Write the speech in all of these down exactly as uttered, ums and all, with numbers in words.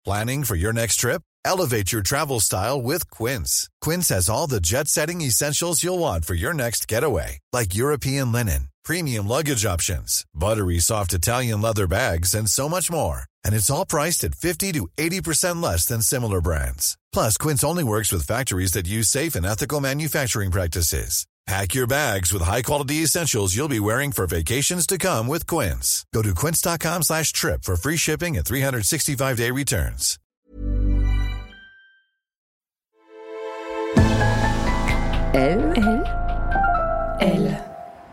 Planning for your next trip? Elevate your travel style with Quince. Quince has all the jet-setting essentials you'll want for your next getaway, like European linen, premium luggage options, buttery soft Italian leather bags, and so much more. And it's all priced at fifty to eighty percent less than similar brands. Plus, Quince only works with factories that use safe and ethical manufacturing practices. Pack your bags with high-quality essentials you'll be wearing for vacations to come with Quince. Go to quince.com slash trip for free shipping and three sixty-five day returns. Elle, elle, elle.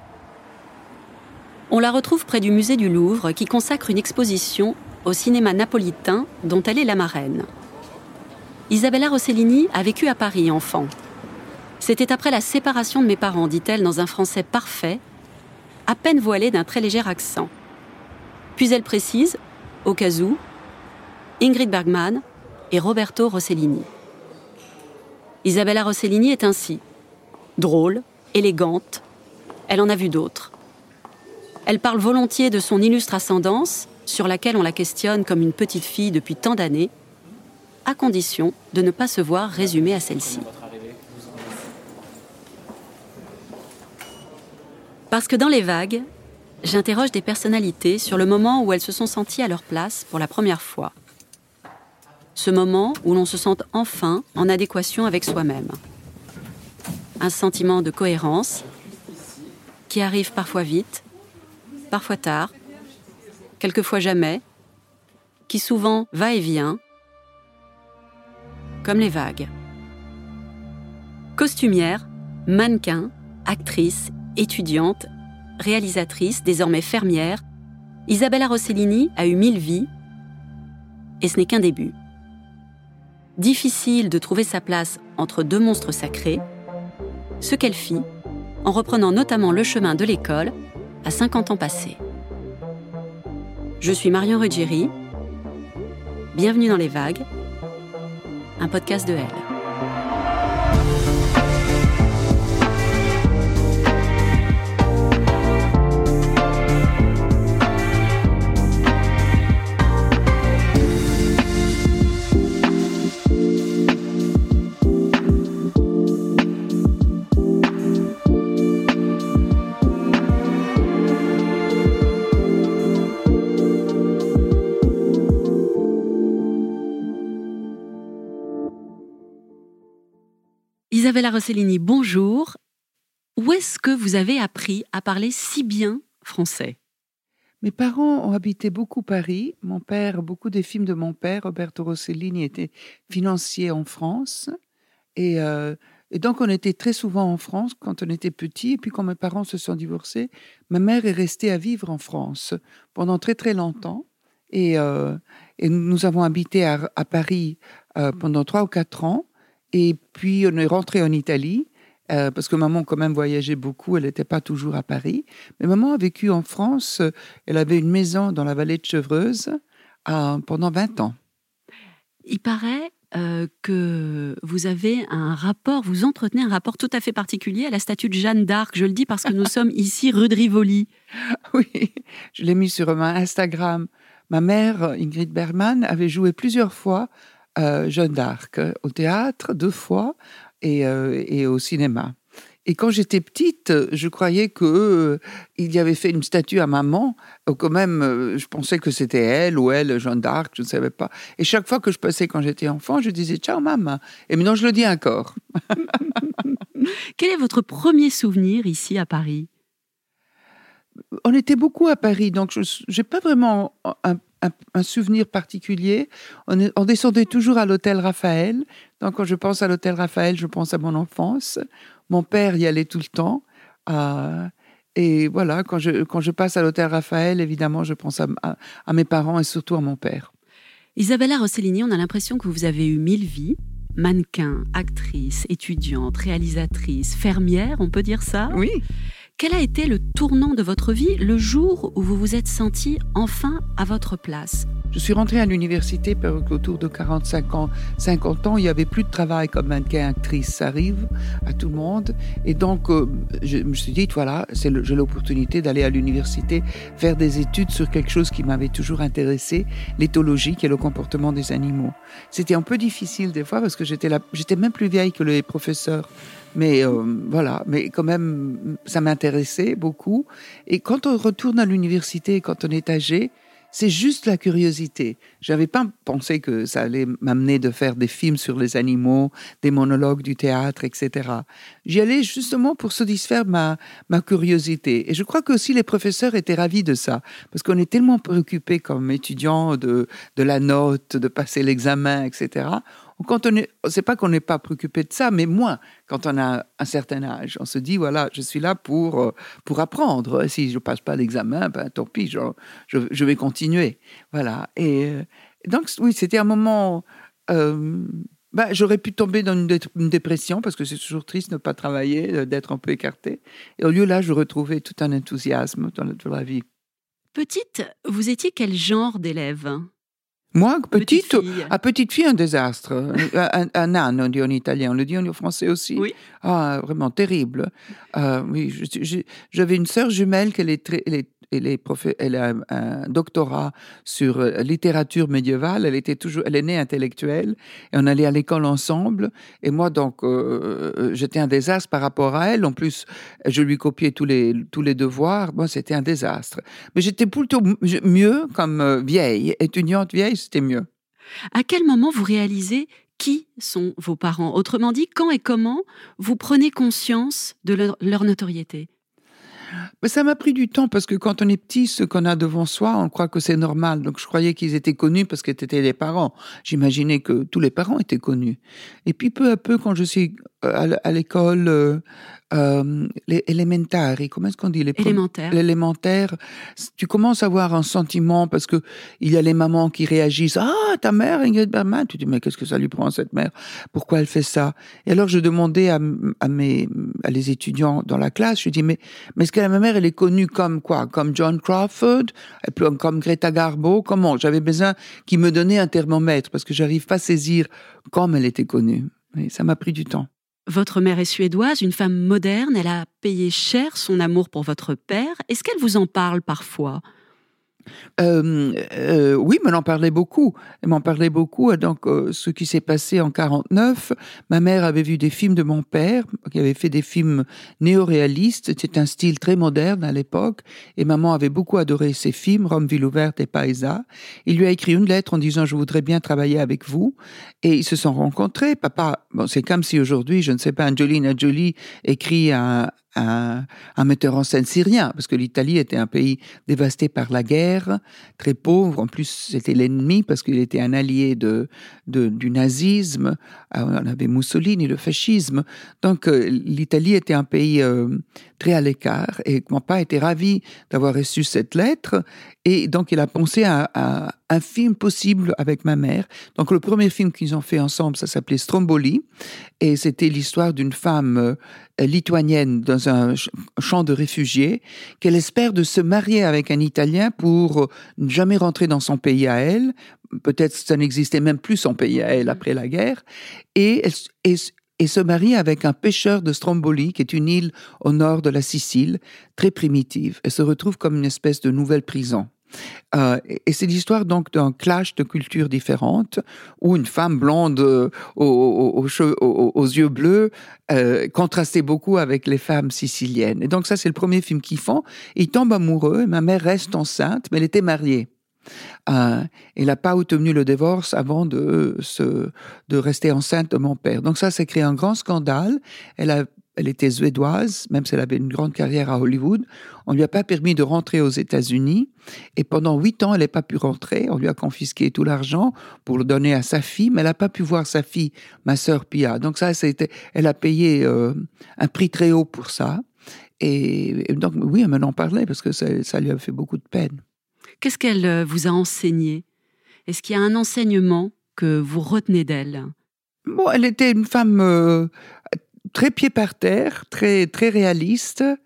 On la retrouve près du musée du Louvre qui consacre une exposition au cinéma napolitain dont elle est la marraine. Isabella Rossellini a vécu à Paris enfant. C'était après la séparation de mes parents, dit-elle dans un français parfait, à peine voilé d'un très léger accent. Puis elle précise, au cas où, Ingrid Bergman et Roberto Rossellini. Isabella Rossellini est ainsi, drôle, élégante, elle en a vu d'autres. Elle parle volontiers de son illustre ascendance, sur laquelle on la questionne comme une petite fille depuis tant d'années, à condition de ne pas se voir résumée à celle-ci. Parce que dans Les Vagues, j'interroge des personnalités sur le moment où elles se sont senties à leur place pour la première fois. Ce moment où l'on se sent enfin en adéquation avec soi-même. Un sentiment de cohérence qui arrive parfois vite, parfois tard, quelquefois jamais, qui souvent va et vient, comme les vagues. Costumière, mannequin, actrice, étudiante, réalisatrice, désormais fermière, Isabella Rossellini a eu mille vies, et ce n'est qu'un début. Difficile de trouver sa place entre deux monstres sacrés, ce qu'elle fit en reprenant notamment le chemin de l'école à cinquante ans passés. Je suis Marion Ruggieri, bienvenue dans Les Vagues, un podcast de Elle. Isabella Rossellini, bonjour. Où est-ce que vous avez appris à parler si bien français ? Mes parents ont habité beaucoup Paris. Mon père, beaucoup des films de mon père, Roberto Rossellini, étaient financiers en France. Et, euh, et donc, on était très souvent en France quand on était petit. Et puis, quand mes parents se sont divorcés, ma mère est restée à vivre en France pendant très, très longtemps. Et, euh, et nous avons habité à, à Paris euh, pendant trois ou quatre ans. Et puis, on est rentré en Italie, euh, parce que maman, quand même, voyageait beaucoup. Elle n'était pas toujours à Paris. Mais maman a vécu en France. Elle avait une maison dans la vallée de Chevreuse euh, pendant vingt ans. Il paraît euh, que vous avez un rapport, vous entretenez un rapport tout à fait particulier à la statue de Jeanne d'Arc. Je le dis parce que nous sommes ici rue de Rivoli. Oui, je l'ai mis sur mon Instagram. Ma mère, Ingrid Bergman, avait joué plusieurs fois Euh, Jeanne d'Arc, au théâtre, deux fois, et, euh, et au cinéma. Et quand j'étais petite, je croyais qu'il euh, y avait fait une statue à maman. Quand même, euh, je pensais que c'était elle ou elle, Jeanne d'Arc, je ne savais pas. Et chaque fois que je passais quand j'étais enfant, je disais « Ciao, maman ». Et maintenant, je le dis encore. Quel est votre premier souvenir ici à Paris ? On était beaucoup à Paris, donc je n'ai pas vraiment un Un, un souvenir particulier. On, est, on descendait toujours à l'hôtel Raphaël. Donc, quand je pense à l'hôtel Raphaël, je pense à mon enfance. Mon père y allait tout le temps. Euh, et voilà, quand je, quand je passe à l'hôtel Raphaël, évidemment, je pense à, à, à mes parents et surtout à mon père. Isabella Rossellini, on a l'impression que vous avez eu mille vies. Mannequin, actrice, étudiante, réalisatrice, fermière, on peut dire ça ? Oui. Quel a été le tournant de votre vie, le jour où vous vous êtes senti enfin à votre place ? Je suis rentrée à l'université autour de quarante-cinq ans, cinquante ans. Il n'y avait plus de travail comme mannequin-actrice. Ça arrive à tout le monde. Et donc, euh, je me suis dit, voilà, c'est le, j'ai l'opportunité d'aller à l'université faire des études sur quelque chose qui m'avait toujours intéressé, l'éthologie, qui est le comportement des animaux. C'était un peu difficile des fois parce que j'étais, là, j'étais même plus vieille que les professeurs. Mais euh, voilà, mais quand même, ça m'intéressait beaucoup. Et quand on retourne à l'université, quand on est âgé, c'est juste la curiosité. Je n'avais pas pensé que ça allait m'amener de faire des films sur les animaux, des monologues du théâtre, et cetera. J'y allais justement pour satisfaire ma, ma curiosité. Et je crois que aussi les professeurs étaient ravis de ça, parce qu'on est tellement préoccupés comme étudiants de, de la note, de passer l'examen, et cetera. Quand on est, c'est pas qu'on n'est pas préoccupé de ça, mais moins quand on a un certain âge. On se dit, voilà, je suis là pour, pour apprendre. Si je ne passe pas l'examen, ben, tant pis, je, je, je vais continuer. Voilà. Et donc, oui, c'était un moment... Euh, ben, j'aurais pu tomber dans une, dé- une dépression, parce que c'est toujours triste de ne pas travailler, d'être un peu écarté. Et au lieu là, je retrouvais tout un enthousiasme dans la, dans la vie. Petite, vous étiez quel genre d'élève ? Moi, petite, Petite fille. à petite fille, un désastre. un, un âne, on dit en italien. On le dit en français aussi. Oui. Ah, vraiment terrible. Euh, oui, je- je- j'avais une sœur jumelle qu'elle est très, elle est, elle est prof- elle a un, un doctorat sur euh, littérature médiévale. Elle était toujours, elle est née intellectuelle et on allait à l'école ensemble. Et moi, donc, euh, euh, j'étais un désastre par rapport à elle. En plus, je lui copiais tous les, tous les devoirs. Moi, c'était un désastre. Mais j'étais plutôt m- mieux comme euh, vieille, étudiante vieille, c'était mieux. À quel moment vous réalisez qui sont vos parents ? Autrement dit, quand et comment vous prenez conscience de leur, leur notoriété ? Mais ça m'a pris du temps parce que quand on est petit, ce qu'on a devant soi, on croit que c'est normal. Donc je croyais qu'ils étaient connus parce qu'ils étaient les parents. J'imaginais que tous les parents étaient connus. Et puis peu à peu, quand je suis à l- à l'école euh, euh, les élémentaires, comment est-ce qu'on dit les pre- Élémentaire. L'élémentaire, tu commences à avoir un sentiment parce que il y a les mamans qui réagissent. Ah, ta mère, Ingrid Bergman. Tu dis, mais qu'est-ce que ça lui prend, cette mère? Pourquoi elle fait ça? Et alors je demandais à, à mes, à les étudiants dans la classe, je dis, mais, mais est-ce que ma mère, elle est connue comme quoi? Comme John Crawford? Et puis, comme Greta Garbo? Comment? J'avais besoin qu'ils me donnaient un thermomètre parce que j'arrive pas à saisir comme elle était connue. Et ça m'a pris du temps. Votre mère est suédoise, une femme moderne, elle a payé cher son amour pour votre père. Est-ce qu'elle vous en parle parfois ? Euh, euh, oui, mais elle en parlait beaucoup. Elle m'en parlait beaucoup. Donc, euh, ce qui s'est passé en quarante-neuf, ma mère avait vu des films de mon père, qui avait fait des films néo-réalistes. C'était un style très moderne à l'époque. Et maman avait beaucoup adoré ces films, Rome, ville ouverte et Paesa. Il lui a écrit une lettre en disant « Je voudrais bien travailler avec vous ». Et ils se sont rencontrés. Papa, bon, c'est comme si aujourd'hui, je ne sais pas, Angelina Jolie écrit un... Un, un metteur en scène syrien, parce que l'Italie était un pays dévasté par la guerre, très pauvre. En plus, c'était l'ennemi, parce qu'il était un allié de, de, du nazisme. On avait Mussolini, le fascisme. Donc, euh, l'Italie était un pays euh, très à l'écart. Et mon père était ravi d'avoir reçu cette lettre. Et donc, il a pensé à, à un film possible avec ma mère. Donc, le premier film qu'ils ont fait ensemble, ça s'appelait Stromboli. Et c'était l'histoire d'une femme euh, lituanienne dans un ch- champ de réfugiés qu'elle espère de se marier avec un Italien pour euh, ne jamais rentrer dans son pays à elle. Peut-être ça n'existait même plus son pays à elle après la guerre. Et, elle, et, et se marie avec un pêcheur de Stromboli, qui est une île au nord de la Sicile, très primitive. Elle se retrouve comme une espèce de nouvelle prison. Euh, et c'est l'histoire donc d'un clash de cultures différentes où une femme blonde euh, aux, aux, aux, cheveux, aux, aux yeux bleus euh, contrastait beaucoup avec les femmes siciliennes. Et donc ça, c'est le premier film qu'ils font. Ils tombent amoureux. Et ma mère reste enceinte, mais elle était mariée. Euh, elle n'a pas obtenu le divorce avant de, se, de rester enceinte de mon père. Donc ça, ça crée un grand scandale. Elle a Elle était suédoise, même si elle avait une grande carrière à Hollywood. On ne lui a pas permis de rentrer aux États-Unis. Et pendant huit ans, elle n'a pas pu rentrer. On lui a confisqué tout l'argent pour le donner à sa fille, mais elle n'a pas pu voir sa fille, ma sœur Pia. Donc ça, c'était, elle a payé euh, un prix très haut pour ça. Et, et donc, oui, elle m'en parlait parce que ça, ça lui a fait beaucoup de peine. Qu'est-ce qu'elle vous a enseigné ? Est-ce qu'il y a un enseignement que vous retenez d'elle ? Bon, elle était une femme... Euh, très pied par terre, très, très réaliste,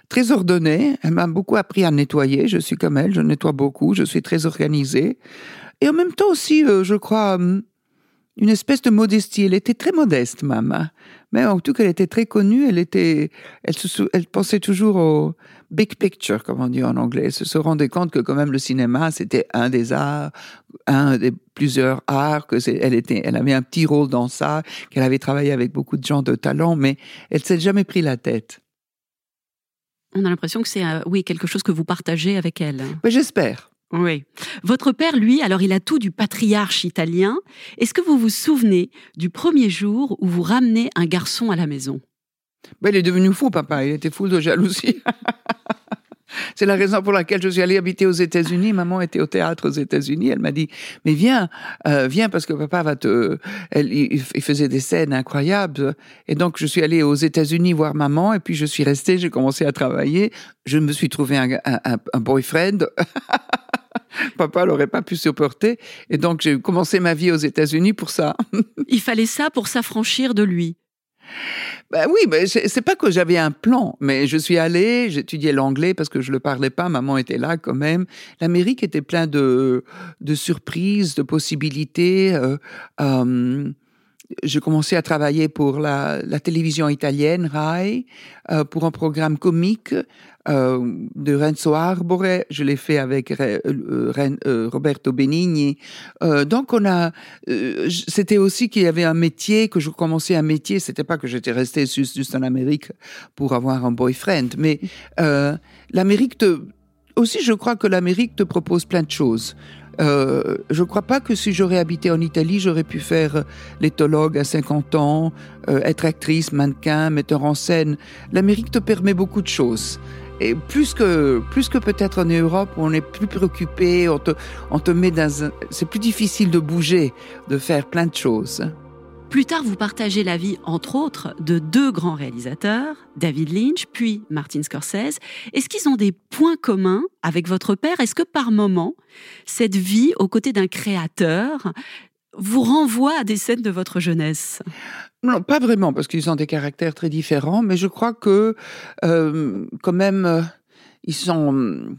très ordonnée. Elle m'a beaucoup appris à nettoyer. Je suis comme elle, je nettoie beaucoup, je suis très organisée. Et en même temps aussi, euh, je crois, euh, une espèce de modestie. Elle était très modeste, maman. Mais en tout cas, elle était très connue. Elle était, elle, se, elle pensait toujours au big picture, comme on dit en anglais. Elle se rendait compte que quand même le cinéma, c'était un des arts, un des plusieurs arts, que c'est, elle était, elle avait un petit rôle dans ça, qu'elle avait travaillé avec beaucoup de gens de talent, mais elle s'est jamais pris la tête. On a l'impression que c'est, euh, oui, quelque chose que vous partagez avec elle. Mais j'espère. Oui. Votre père, lui, alors il a tout du patriarche italien. Est-ce que vous vous souvenez du premier jour où vous ramenez un garçon à la maison ? Ben, il est devenu fou, papa. Il était fou de jalousie. C'est la raison pour laquelle je suis allée habiter aux États-Unis. Maman était au théâtre aux États-Unis. Elle m'a dit, mais viens, euh, viens parce que papa va te... Elle, il, il faisait des scènes incroyables. Et donc, je suis allée aux États-Unis voir maman. Et puis, je suis restée, j'ai commencé à travailler. Je me suis trouvé un, un, un boyfriend. Papa n'aurait pas pu supporter. Et donc, j'ai commencé ma vie aux États-Unis pour ça. Il fallait ça pour s'affranchir de lui. Ben oui, mais c'est, c'est pas que j'avais un plan, mais je suis allée, j'étudiais l'anglais parce que je le parlais pas, maman était là quand même. L'Amérique était plein de, de surprises, de possibilités. Euh, euh, j'ai commencé à travailler pour la, la télévision italienne, Rai, euh, pour un programme comique euh, de Renzo Arbore. Je l'ai fait avec euh, euh, Roberto Benigni. Euh, donc, on a, euh, c'était aussi qu'il y avait un métier, que je commençais un métier. C'était pas que j'étais restée juste, juste en Amérique pour avoir un boyfriend. Mais euh, l'Amérique te... Aussi, je crois que l'Amérique te propose plein de choses. Euh, je ne crois pas que si j'aurais habité en Italie, j'aurais pu faire l'éthologue à cinquante ans, euh, être actrice, mannequin, metteur en scène. L'Amérique te permet beaucoup de choses. Et plus que, plus que peut-être en Europe, où on est plus préoccupé, on te, on te met dans un... C'est plus difficile de bouger, de faire plein de choses. Plus tard, vous partagez la vie, entre autres, de deux grands réalisateurs, David Lynch, puis Martin Scorsese. Est-ce qu'ils ont des points communs avec votre père ? Est-ce que par moment, cette vie aux côtés d'un créateur vous renvoie à des scènes de votre jeunesse ? Non, pas vraiment, parce qu'ils ont des caractères très différents, mais je crois que, euh, quand même, euh, ils sont...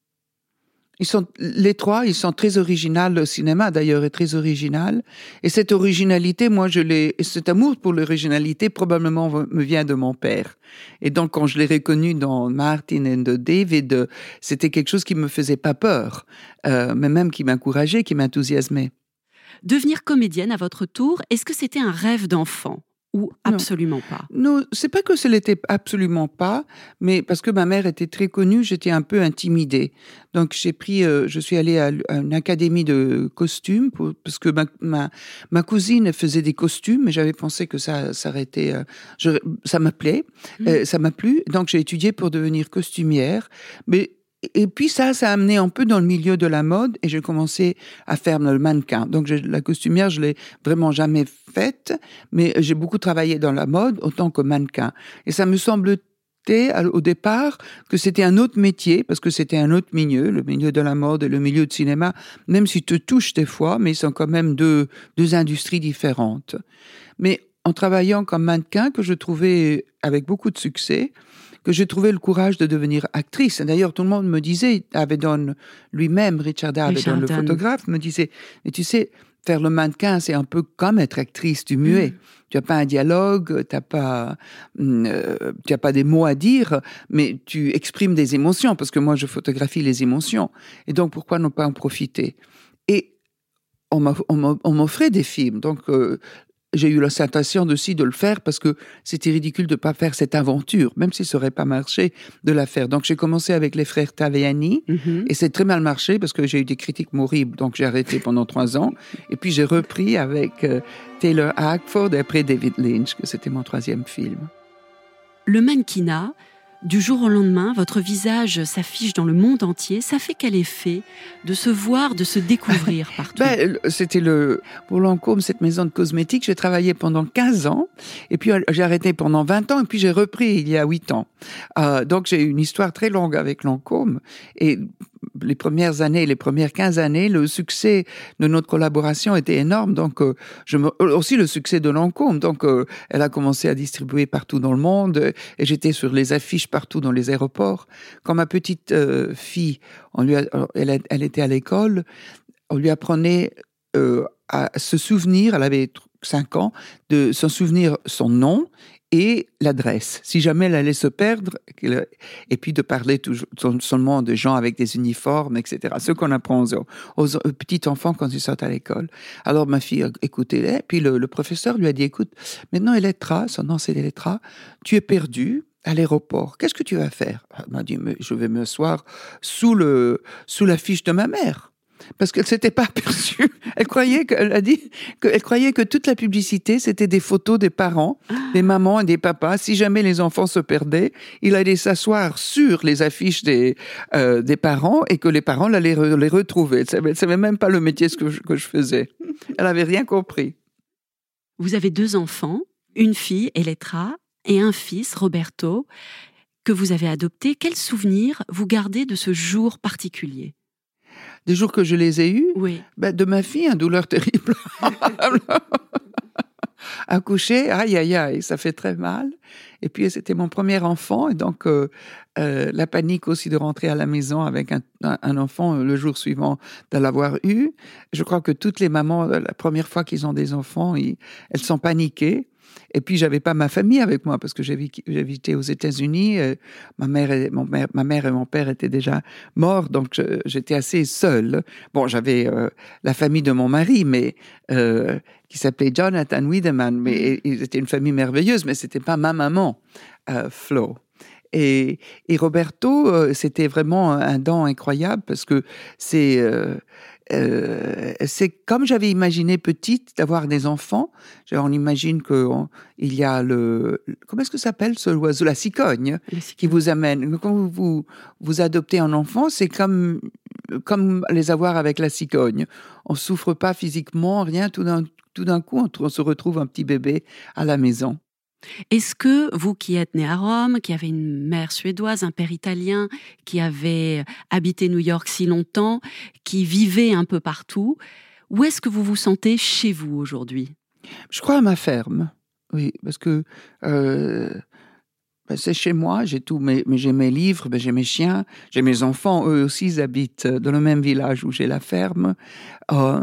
Ils sont, les trois, ils sont très originaux. Le cinéma, d'ailleurs, est très original. Et cette originalité, moi, je l'ai, cet amour pour l'originalité, probablement, me vient de mon père. Et donc, quand je l'ai reconnu dans Martin et de David, c'était quelque chose qui me faisait pas peur, euh, mais même qui m'encourageait, qui m'enthousiasmait. Devenir comédienne à votre tour, est-ce que c'était un rêve d'enfant ? Ou absolument non. pas? Non, c'est pas que ce l'était absolument pas, mais parce que ma mère était très connue, j'étais un peu intimidée. Donc j'ai pris, euh, je suis allée à, à une académie de costumes pour, parce que ma, ma ma cousine faisait des costumes, mais j'avais pensé que ça ça aurait été, euh, je, ça m'appelait, mmh. euh, ça m'a plu. Donc j'ai étudié pour devenir costumière, mais et puis ça, ça a amené un peu dans le milieu de la mode et j'ai commencé à faire le mannequin. Donc je, la costumière, je l'ai vraiment jamais faite, mais j'ai beaucoup travaillé dans la mode autant que mannequin. Et ça me semblait au départ que c'était un autre métier, parce que c'était un autre milieu, le milieu de la mode et le milieu de cinéma, même s'ils te touchent des fois, mais ils sont quand même deux, deux industries différentes. Mais en travaillant comme mannequin, que je trouvais avec beaucoup de succès, que j'ai trouvé le courage de devenir actrice. Et d'ailleurs, tout le monde me disait, Avedon lui-même, Richard Avedon, le photographe, me disait, mais tu sais, faire le mannequin, c'est un peu comme être actrice du muet. Mmh. Tu n'as pas un dialogue, t'as pas, euh, tu n'as pas des mots à dire, mais tu exprimes des émotions, parce que moi, je photographie les émotions. Et donc, pourquoi ne pas en profiter ? Et on, m'a, on, m'a, on m'offrait des films, donc... Euh, j'ai eu la sensation aussi de le faire parce que c'était ridicule de ne pas faire cette aventure, même si ça n'aurait pas marché, de la faire. Donc, j'ai commencé avec les frères Taviani mm-hmm. et c'est très mal marché parce que j'ai eu des critiques horribles. Donc, j'ai arrêté pendant trois ans. Et puis, j'ai repris avec euh, Taylor Hackford et après David Lynch, que c'était mon troisième film. Le mannequinat, du jour au lendemain, votre visage s'affiche dans le monde entier. Ça fait quel effet de se voir, de se découvrir partout ? Ben, c'était le, pour Lancôme, cette maison de cosmétiques. J'ai travaillé pendant quinze ans. Et puis, j'ai arrêté pendant vingt ans. Et puis, j'ai repris il y a huit ans. Euh, donc, j'ai eu une histoire très longue avec Lancôme. Et les premières années, les premières quinze années, le succès de notre collaboration était énorme. Donc, euh, je me, aussi le succès de Lancôme. Donc, euh, elle a commencé à distribuer partout dans le monde euh, et j'étais sur les affiches partout dans les aéroports. Quand ma petite euh, fille, on lui a, elle, elle était à l'école, on lui apprenait euh, à se souvenir, elle avait cinq ans, de s'en souvenir son nom et l'adresse, si jamais elle allait se perdre, et puis de parler toujours, seulement de gens avec des uniformes, et cetera. Ce qu'on apprend aux, aux, aux petits enfants quand ils sortent à l'école. Alors ma fille écoutait, puis le, le professeur lui a dit, écoute, maintenant Elettra, son nom c'est Elettra, tu es perdue à l'aéroport, qu'est-ce que tu vas faire? Elle m'a dit, je vais m'asseoir sous, le, sous la fiche de ma mère. Parce qu'elle ne s'était pas aperçue. Elle croyait qu'elle a dit qu'elle croyait que toute la publicité, c'était des photos des parents, des mamans et des papas. Si jamais les enfants se perdaient, il allait s'asseoir sur les affiches des, euh, des parents et que les parents allaient re- les retrouver. Elle ne savait même pas le métier que je, que je faisais. Elle n'avait rien compris. Vous avez deux enfants, une fille, Elettra, et un fils, Roberto, que vous avez adopté. Quel souvenir vous gardez de ce jour particulier ? Des jours que je les ai eus, oui. ben de ma fille, une douleur terrible. Accoucher, aïe, aïe, aïe, ça fait très mal. Et puis, c'était mon premier enfant, et donc euh, euh, la panique aussi de rentrer à la maison avec un, un, un enfant le jour suivant de l'avoir eu. Je crois que toutes les mamans, la première fois qu'ils ont des enfants, ils, elles sont paniquées. Et puis, j'avais pas ma famille avec moi parce que j'habitais aux États-Unis. Euh, ma, mère et, mon mère, ma mère et mon père étaient déjà morts, donc je, j'étais assez seule. Bon, j'avais euh, la famille de mon mari, mais euh, qui s'appelait Jonathan Wiedemann, mais ils étaient une famille merveilleuse, mais c'était pas ma maman, euh, Flo. Et, et Roberto, euh, c'était vraiment un don incroyable parce que c'est... Euh, Euh, c'est comme j'avais imaginé petite d'avoir des enfants. On imagine qu'il y a le... Comment est-ce que ça s'appelle ce oiseau? La cigogne, qui vous amène. Quand vous, vous, vous adoptez un enfant, c'est comme, comme les avoir avec la cigogne. On ne souffre pas physiquement, rien. Tout d'un, tout d'un coup, on, on se retrouve un petit bébé à la maison. Est-ce que vous qui êtes né à Rome, qui avez une mère suédoise, un père italien, qui avez habité New York si longtemps, qui vivait un peu partout, où est-ce que vous vous sentez chez vous aujourd'hui? Je crois à ma ferme, oui, parce que euh, ben c'est chez moi, j'ai tout, mais, mais j'ai mes livres, ben j'ai mes chiens, j'ai mes enfants, eux aussi ils habitent dans le même village où j'ai la ferme. Euh,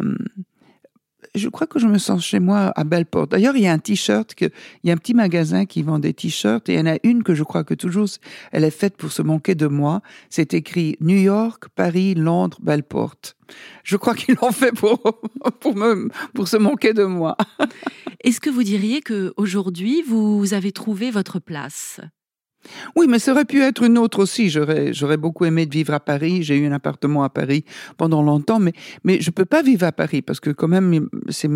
Je crois que je me sens chez moi à Bellport. D'ailleurs, il y a un t-shirt, que, il y a un petit magasin qui vend des t-shirts et il y en a une que je crois que toujours, elle est faite pour se moquer de moi. C'est écrit New York, Paris, Londres, Bellport. Je crois qu'ils l'ont fait pour, pour, me, pour se moquer de moi. Est-ce que vous diriez qu'aujourd'hui, vous avez trouvé votre place ? Oui, mais ça aurait pu être une autre aussi. J'aurais, j'aurais beaucoup aimé de vivre à Paris. J'ai eu un appartement à Paris pendant longtemps, mais, mais je ne peux pas vivre à Paris parce que quand même, c'est,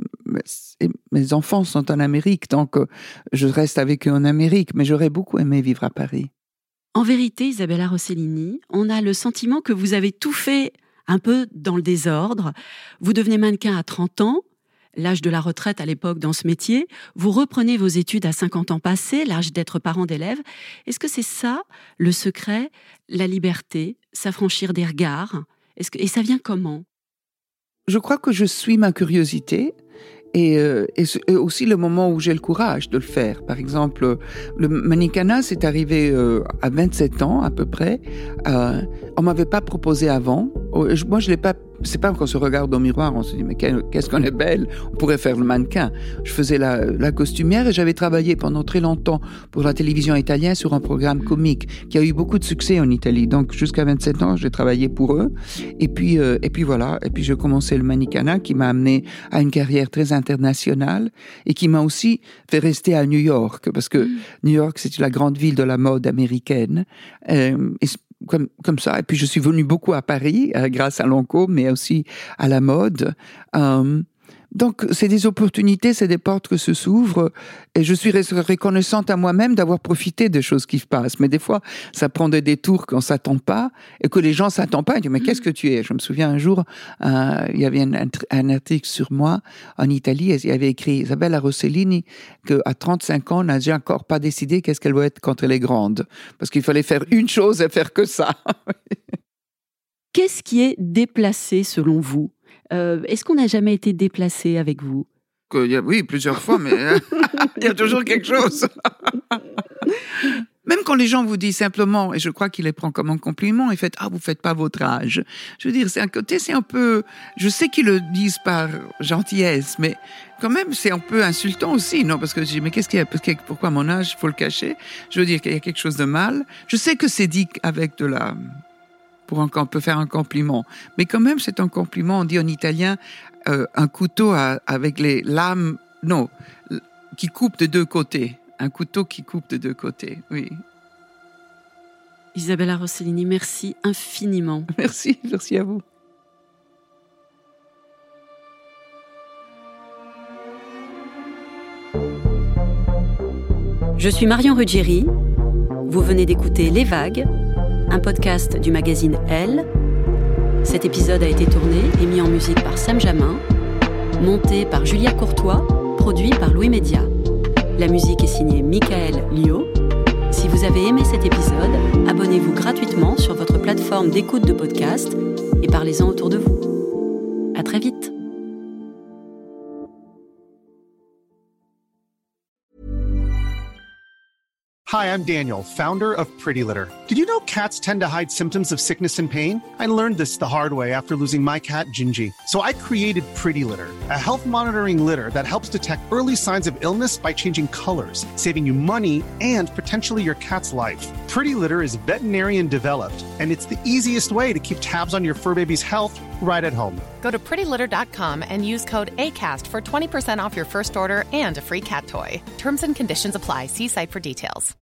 c'est, mes enfants sont en Amérique, donc je reste avec eux en Amérique, mais j'aurais beaucoup aimé vivre à Paris. En vérité, Isabella Rossellini, on a le sentiment que vous avez tout fait un peu dans le désordre. Vous devenez mannequin à trente ans, l'âge de la retraite à l'époque dans ce métier, vous reprenez vos études à cinquante ans passés, l'âge d'être parent d'élèves. Est-ce que c'est ça, le secret, la liberté, s'affranchir des regards? Est-ce que, et ça vient comment? Je crois que je suis ma curiosité et, euh, et, et aussi le moment où j'ai le courage de le faire. Par exemple, le mannequinat, c'est arrivé euh, à vingt-sept ans à peu près. Euh, on m'avait pas proposé avant. Moi, je l'ai pas. C'est pas qu'on se regarde au miroir, on se dit mais qu'est-ce qu'on est belle, on pourrait faire le mannequin. Je faisais la, la costumière et j'avais travaillé pendant très longtemps pour la télévision italienne sur un programme comique qui a eu beaucoup de succès en Italie. Donc jusqu'à vingt-sept ans, j'ai travaillé pour eux. Et puis euh, et puis voilà, et puis j'ai commencé le mannequinat qui m'a amené à une carrière très internationale et qui m'a aussi fait rester à New York parce que mmh. New York c'est la grande ville de la mode américaine. Euh, et Comme, comme ça. Et puis, je suis venue beaucoup à Paris, euh, grâce à Lancôme, mais aussi à la mode. Euh, donc, c'est des opportunités, c'est des portes que se s'ouvrent. Et je suis reconnaissante à moi-même d'avoir profité des choses qui se passent. Mais des fois, ça prend des détours qu'on ne s'attend pas et que les gens ne s'attendent pas. Ils disent, mais qu'est-ce que tu es? Je me souviens un jour, euh, il y avait un, un article sur moi en Italie. Il y avait écrit Isabella Rossellini qu'à trente-cinq ans, n'a déjà encore pas décidé qu'est-ce qu'elle va être quand elle est grande. Parce qu'il fallait faire une chose et faire que ça. Qu'est-ce qui est déplacé selon vous ? euh, Est-ce qu'on n'a jamais été déplacé avec vous ? Oui, plusieurs fois, mais il y a toujours quelque chose. Même quand les gens vous disent simplement, et je crois qu'ils les prennent comme un compliment, ils font « Ah, vous ne faites pas votre âge ». Je veux dire, c'est un côté, c'est un peu... Je sais qu'ils le disent par gentillesse, mais quand même, c'est un peu insultant aussi, non ? Parce que je dis « Mais qu'est-ce qu'il y a ? Pourquoi mon âge, il faut le cacher ?» Je veux dire qu'il y a quelque chose de mal. Je sais que c'est dit avec de la... Pour un, on peut faire un compliment. Mais quand même, c'est un compliment. On dit en italien euh, un couteau à, avec les lames, non, qui coupe de deux côtés. Un couteau qui coupe de deux côtés, oui. Isabella Rossellini, merci infiniment. Merci, merci à vous. Je suis Marion Ruggieri. Vous venez d'écouter Les Vagues, un podcast du magazine Elle. Cet épisode a été tourné et mis en musique par Sam Jamin, monté par Julia Courtois, produit par Louis Média. La musique est signée Michael Lio. Si vous avez aimé cet épisode, abonnez-vous gratuitement sur votre plateforme d'écoute de podcast et parlez-en autour de vous. À très vite. Hi, I'm Daniel, founder of Pretty Litter. Did you know cats tend to hide symptoms of sickness and pain? I learned this the hard way after losing my cat, Gingy. So I created Pretty Litter, a health monitoring litter that helps detect early signs of illness by changing colors, saving you money and potentially your cat's life. Pretty Litter is veterinarian developed, and it's the easiest way to keep tabs on your fur baby's health right at home. Go to pretty litter dot com and use code ACAST for twenty percent off your first order and a free cat toy. Terms and conditions apply. See site for details.